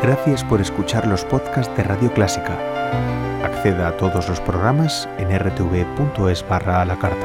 Gracias por escuchar los podcasts de Radio Clásica. Acceda a todos los programas en rtv.es/a la carta.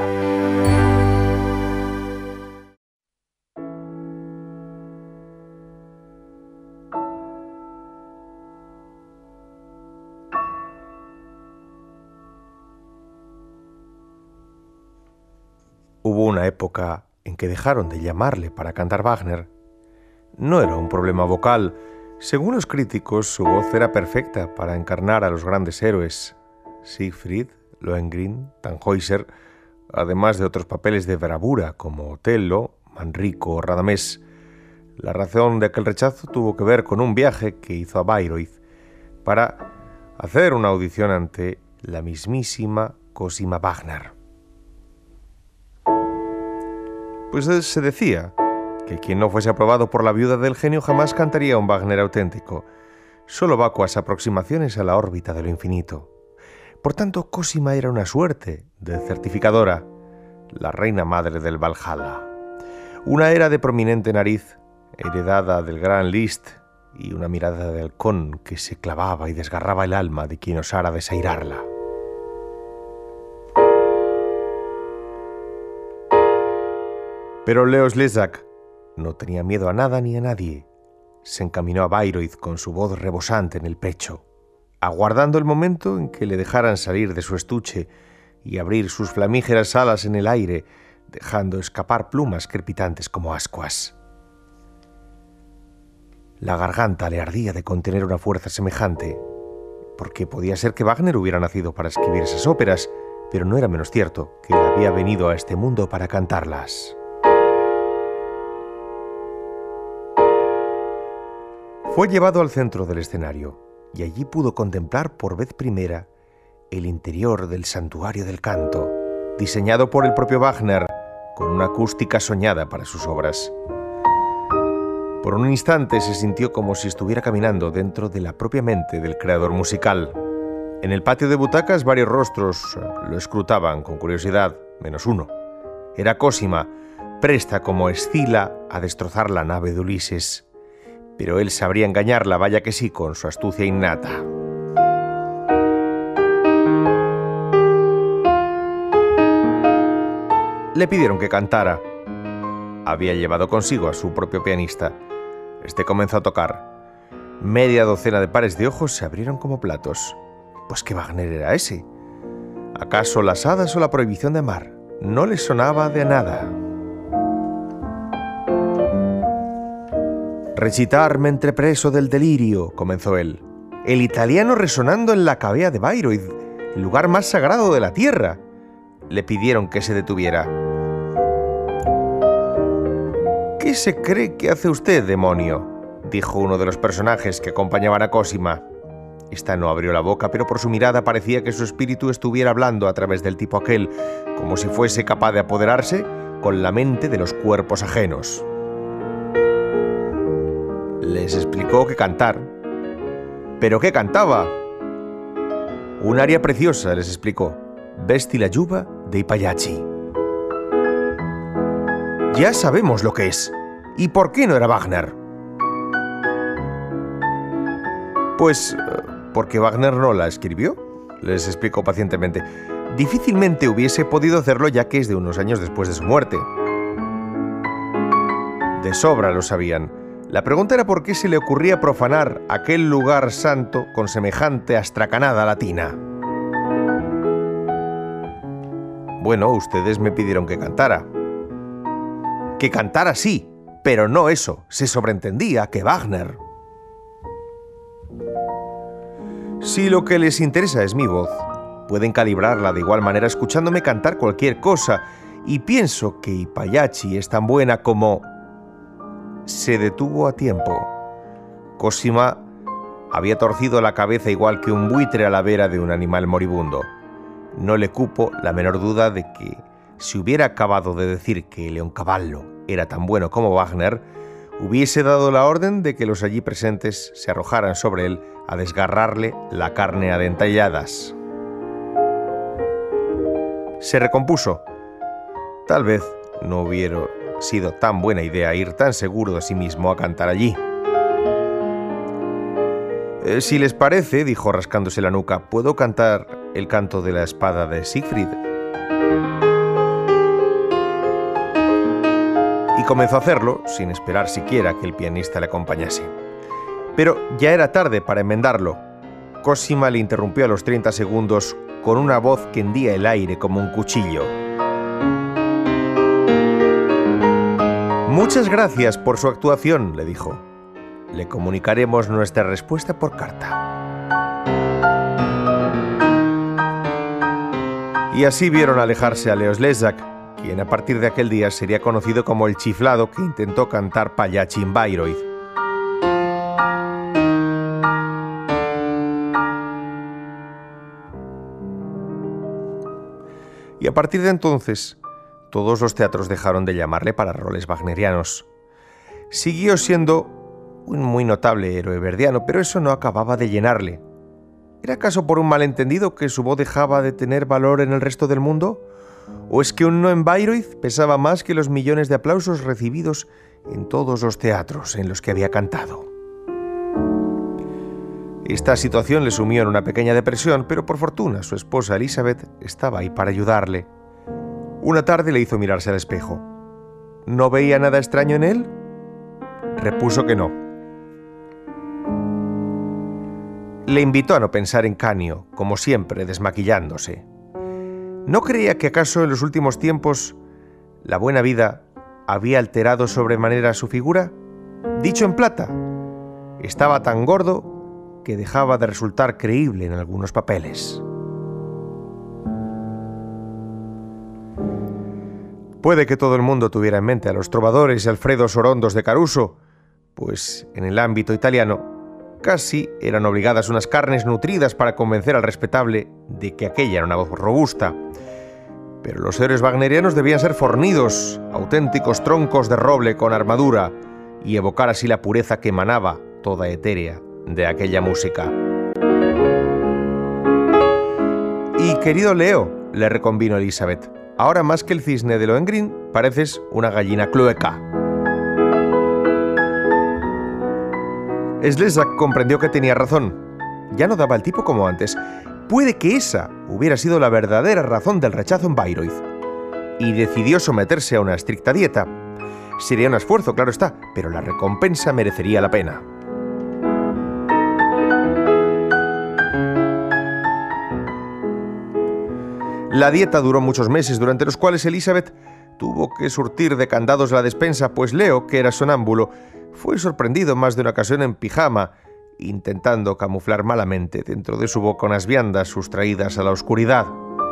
Hubo una época en que dejaron de llamarle para cantar Wagner. No era un problema vocal. Según los críticos, su voz era perfecta para encarnar a los grandes héroes, Siegfried, Lohengrin, Tannhäuser, además de otros papeles de bravura como Otello, Manrico o Radamés. La razón de aquel rechazo tuvo que ver con un viaje que hizo a Bayreuth para hacer una audición ante la mismísima Cosima Wagner. Pues se decía que quien no fuese aprobado por la viuda del genio jamás cantaría un Wagner auténtico, solo vacuas aproximaciones a la órbita de lo infinito. Por tanto, Cosima era una suerte de certificadora, la reina madre del Valhalla. Una era de prominente nariz, heredada del gran Liszt, y una mirada de halcón que se clavaba y desgarraba el alma de quien osara desairarla. Pero Leo Slezak no tenía miedo a nada ni a nadie. Se encaminó a Bayreuth con su voz rebosante en el pecho, aguardando el momento en que le dejaran salir de su estuche y abrir sus flamígeras alas en el aire, dejando escapar plumas crepitantes como ascuas. La garganta le ardía de contener una fuerza semejante, porque podía ser que Wagner hubiera nacido para escribir esas óperas, pero no era menos cierto que él había venido a este mundo para cantarlas. Fue llevado al centro del escenario y allí pudo contemplar por vez primera el interior del santuario del canto, diseñado por el propio Wagner, con una acústica soñada para sus obras. Por un instante se sintió como si estuviera caminando dentro de la propia mente del creador musical. En el patio de butacas varios rostros lo escrutaban con curiosidad, menos uno. Era Cosima, presta como Escila a destrozar la nave de Ulises. Pero él sabría engañarla, vaya que sí, con su astucia innata. Le pidieron que cantara. Había llevado consigo a su propio pianista. Este comenzó a tocar. Media docena de pares de ojos se abrieron como platos. Pues ¿qué Wagner era ese? ¿Acaso las hadas o la prohibición de amar? No le sonaba de nada. «Recitar mentre preso del delirio», comenzó él. «El italiano resonando en la cavea de Bayreuth, el lugar más sagrado de la tierra». Le pidieron que se detuviera. «¿Qué se cree que hace usted, demonio?», dijo uno de los personajes que acompañaban a Cosima. Esta no abrió la boca, pero por su mirada parecía que su espíritu estuviera hablando a través del tipo aquel, como si fuese capaz de apoderarse con la mente de los cuerpos ajenos. Les explicó que cantar. ¿Pero qué cantaba? Un aria preciosa, les explicó. Vesti la Giuba dei Pagliacci. Ya sabemos lo que es. ¿Y por qué no era Wagner? Pues porque Wagner no la escribió, les explicó pacientemente. Difícilmente hubiese podido hacerlo ya que es de unos años después de su muerte. De sobra lo sabían. La pregunta era por qué se le ocurría profanar aquel lugar santo con semejante astracanada latina. Bueno, ustedes me pidieron que cantara. Que cantara sí, pero no eso. Se sobreentendía que Wagner. Si lo que les interesa es mi voz, pueden calibrarla de igual manera escuchándome cantar cualquier cosa, y pienso que I Pagliacci es tan buena como... Se detuvo a tiempo. Cosima había torcido la cabeza igual que un buitre a la vera de un animal moribundo. No le cupo la menor duda de que, si hubiera acabado de decir que Leoncavallo era tan bueno como Wagner, hubiese dado la orden de que los allí presentes se arrojaran sobre él a desgarrarle la carne a dentalladas. Se recompuso. Tal vez no hubiera sido tan buena idea ir tan seguro de sí mismo a cantar allí. Si les parece, dijo rascándose la nuca, puedo cantar el canto de la espada de Siegfried. Y comenzó a hacerlo, sin esperar siquiera que el pianista le acompañase. Pero ya era tarde para enmendarlo. Cosima le interrumpió a los 30 segundos con una voz que hendía el aire como un cuchillo. Muchas gracias por su actuación, le dijo. Le comunicaremos nuestra respuesta por carta. Y así vieron alejarse a Leo Slezak, quien a partir de aquel día sería conocido como el chiflado que intentó cantar Pallachi en Bayreuth. Y a partir de entonces, todos los teatros dejaron de llamarle para roles wagnerianos. Siguió siendo un muy notable héroe verdiano, pero eso no acababa de llenarle. ¿Era acaso por un malentendido que su voz dejaba de tener valor en el resto del mundo? ¿O es que un no en Bayreuth pesaba más que los millones de aplausos recibidos en todos los teatros en los que había cantado? Esta situación le sumió en una pequeña depresión, pero por fortuna su esposa Elizabeth estaba ahí para ayudarle. Una tarde le hizo mirarse al espejo. ¿No veía nada extraño en él? Repuso que no. Le invitó a no pensar en Canio, como siempre, desmaquillándose. ¿No creía que acaso en los últimos tiempos la buena vida había alterado sobremanera su figura? Dicho en plata, estaba tan gordo que dejaba de resultar creíble en algunos papeles. Puede que todo el mundo tuviera en mente a los trovadores y Alfredos Orondos de Caruso, pues en el ámbito italiano casi eran obligadas unas carnes nutridas para convencer al respetable de que aquella era una voz robusta. Pero los héroes wagnerianos debían ser fornidos, auténticos troncos de roble con armadura, y evocar así la pureza que emanaba, toda etérea, de aquella música. Y querido Leo, le reconvino Elizabeth, ahora más que el cisne de Lohengrin, pareces una gallina clueca. Slezak comprendió que tenía razón. Ya no daba el tipo como antes. Puede que esa hubiera sido la verdadera razón del rechazo en Bayreuth. Y decidió someterse a una estricta dieta. Sería un esfuerzo, claro está, pero la recompensa merecería la pena. La dieta duró muchos meses, durante los cuales Elizabeth tuvo que surtir de candados la despensa, pues Leo, que era sonámbulo, fue sorprendido más de una ocasión en pijama, intentando camuflar malamente dentro de su boca unas viandas sustraídas a la oscuridad.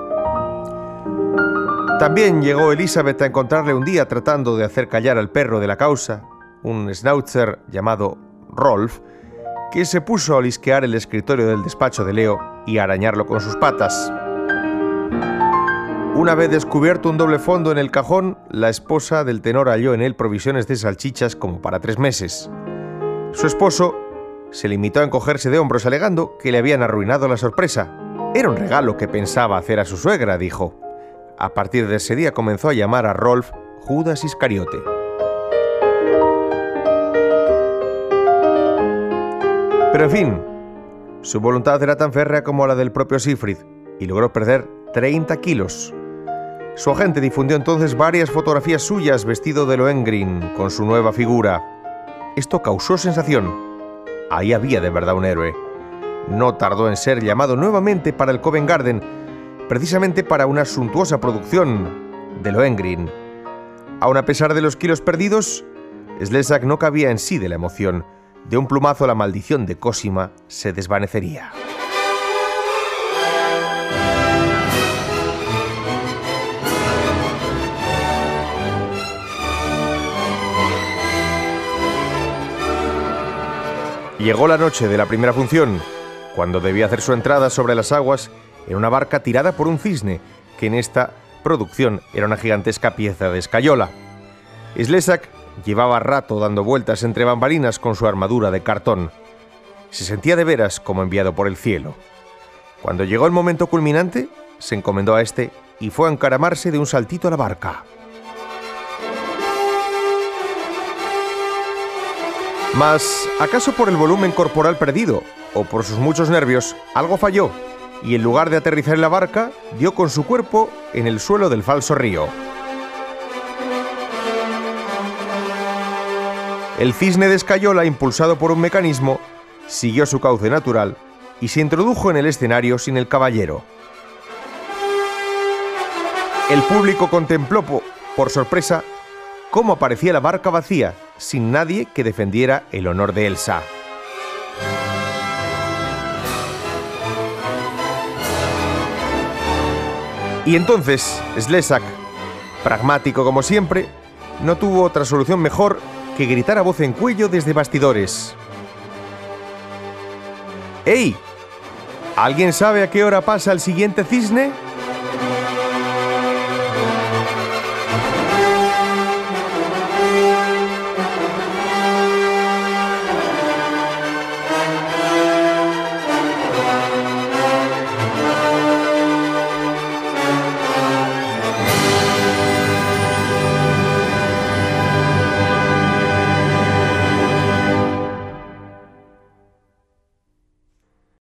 También llegó Elizabeth a encontrarle un día tratando de hacer callar al perro de la causa, un schnauzer llamado Rolf, que se puso a olisquear el escritorio del despacho de Leo y a arañarlo con sus patas. Una vez descubierto un doble fondo en el cajón, la esposa del tenor halló en él provisiones de salchichas como para 3 meses. Su esposo se limitó a encogerse de hombros alegando que le habían arruinado la sorpresa. Era un regalo que pensaba hacer a su suegra, dijo. A partir de ese día comenzó a llamar a Rolf Judas Iscariote. Pero en fin, su voluntad era tan férrea como la del propio Siegfried y logró perder 30 kilos. Su agente difundió entonces varias fotografías suyas vestido de Lohengrin con su nueva figura. Esto causó sensación. Ahí había de verdad un héroe. No tardó en ser llamado nuevamente para el Covent Garden, precisamente para una suntuosa producción de Lohengrin. Aun a pesar de los kilos perdidos, Slezak no cabía en sí de la emoción. De un plumazo la maldición de Cosima se desvanecería. Llegó la noche de la primera función, cuando debía hacer su entrada sobre las aguas en una barca tirada por un cisne, que en esta producción era una gigantesca pieza de escayola. Slezak llevaba rato dando vueltas entre bambalinas con su armadura de cartón. Se sentía de veras como enviado por el cielo. Cuando llegó el momento culminante, se encomendó a este y fue a encaramarse de un saltito a la barca. Mas, ¿acaso por el volumen corporal perdido o por sus muchos nervios, algo falló, y en lugar de aterrizar en la barca, dio con su cuerpo en el suelo del falso río. El cisne de escayola, impulsado por un mecanismo, siguió su cauce natural y se introdujo en el escenario sin el caballero. El público contempló, por sorpresa, cómo aparecía la barca vacía, sin nadie que defendiera el honor de Elsa. Y entonces, Slezak, pragmático como siempre, no tuvo otra solución mejor que gritar a voz en cuello desde bastidores: ¡Ey! ¿Alguien sabe a qué hora pasa el siguiente cisne?